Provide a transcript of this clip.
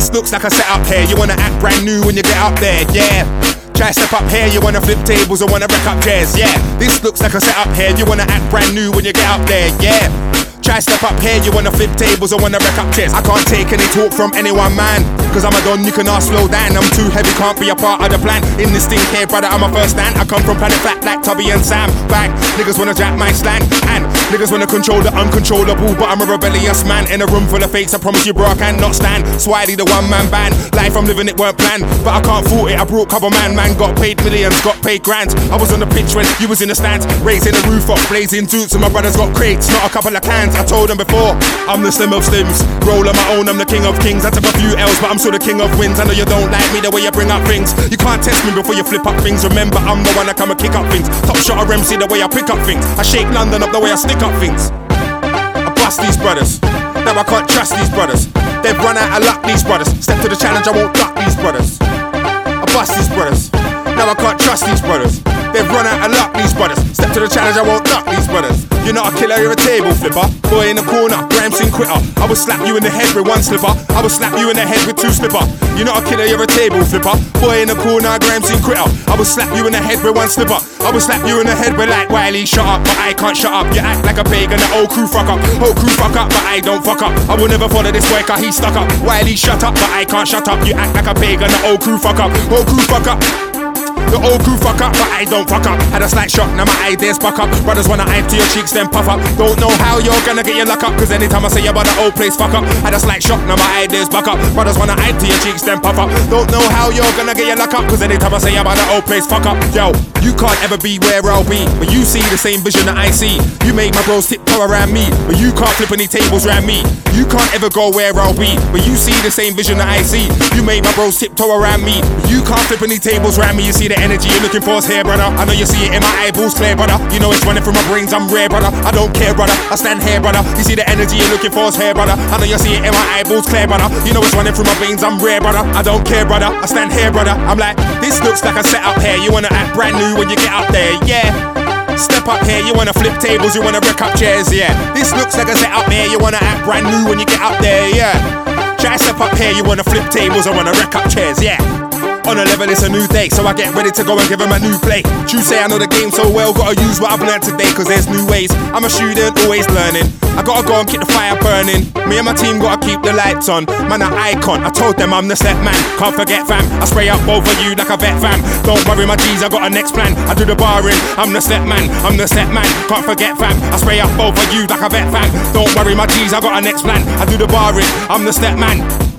This looks like a setup here. You wanna act brand new when you get up there, yeah. Try step up here, you wanna flip tables or wanna wreck up chairs, yeah. This looks like a setup here. You wanna act brand new when you get up there, yeah. Try step up here, you wanna flip tables or wanna wreck up chairs. I can't take any talk from anyone, man, cause I'm a don, you can ask slow down. I'm too heavy, can't be a part of the plan. In this thing here, brother, I'm a first stand. I come from planet flat like Tubby and Sam. Bang, niggas wanna jack my slang, and niggas wanna control the uncontrollable, but I'm a rebellious man. In a room full of fakes, I promise you bro, I cannot stand. Swiley the one man band, life I'm living it weren't planned, but I can't fault it, I brought cover man got paid millions, got paid grands. I was on the pitch when you was in the stands, raising the roof up, blazing suits, and my brothers got crates, not a couple of cans. I told them before, I'm the slim of slims, roll on my own, I'm the king of kings. I took a few L's, but I'm still the king of wins. I know you don't like me the way you bring up things. You can't test me before you flip up things. Remember, I'm the one that come and kick up things. Top shot of MC the way I pick up things. I shake London up the way I stick up things. I bust these brothers, now I can't trust these brothers. They've run out of luck, these brothers. Step to the challenge, I won't duck these brothers. I bust these brothers, now I can't trust these brothers. They've run out of luck, these brothers. Step to the challenge, I won't duck these brothers. You're not a killer, you're a table flipper. Boy in the corner, Gramson quitter. I will slap you in the head with one slipper. I will slap you in the head with two slipper. You're not a killer, you're a table flipper. Boy in the corner, Gramson quitter. I will slap you in the head with one slipper. I will slap you in the head with like Wiley, shut up, but I can't shut up. You act like a pagan, the whole crew fuck up. Whole crew fuck up, but I don't fuck up. I will never follow this boy, cause he's stuck up. Wiley, shut up, but I can't shut up. You act like a pagan, the whole crew fuck up. Whole crew fuck up. The old crew fuck up, but I don't fuck up. Had a slight shock, now my ideas fuck up. Brothers wanna hype to your cheeks, then puff up. Don't know how you're gonna get your luck up, cause anytime I say about the old place fuck up. Had a slight shock, now my ideas fuck up. Brothers wanna hype to your cheeks, then puff up. Don't know how you're gonna get your luck up, cause anytime I say about the old place fuck up. Yo, you can't ever be where I'll be, but you see the same vision that I see. You make my bros tiptoe around me, but you can't flip any tables around me. You can't ever go where I'll be, but you see the same vision that I see. You make my bros tiptoe around me, but you can't flip any tables around me. You see the energy you're looking for is here, brother. I know you see it in my eyeballs clear, brother. You know it's running through my brains, I'm rare, brother. I don't care, brother, I stand here, brother. You see the energy you're looking for is here, brother. I know you see it in my eyeballs clear, brother. You know it's running through my veins, I'm rare, brother. I don't care, brother, I stand here, brother. I'm like, this looks like a setup here. You wanna act brand new when you get up there, yeah. Step up here, you wanna flip tables, you wanna wreck up chairs, yeah. This looks like a setup here. You wanna act brand new when you get up there, yeah. Try step up here, you wanna flip tables, I wanna wreck up chairs, yeah. On a level, it's a new day, so I get ready to go and give him a new play. True say I know the game so well, gotta use what I've learned today, cause there's new ways. I'm a student, always learning. I gotta go and keep the fire burning. Me and my team gotta keep the lights on. Man, an icon, I told them I'm the set man. Can't forget fam, I spray up both of you like a vet fam. Don't worry my G's, I got a next plan. I do the barring, I'm the set man, I'm the set man. Can't forget fam, I spray up both of you like a vet fam. Don't worry my G's, I got a next plan. I do the barring, I'm the step man.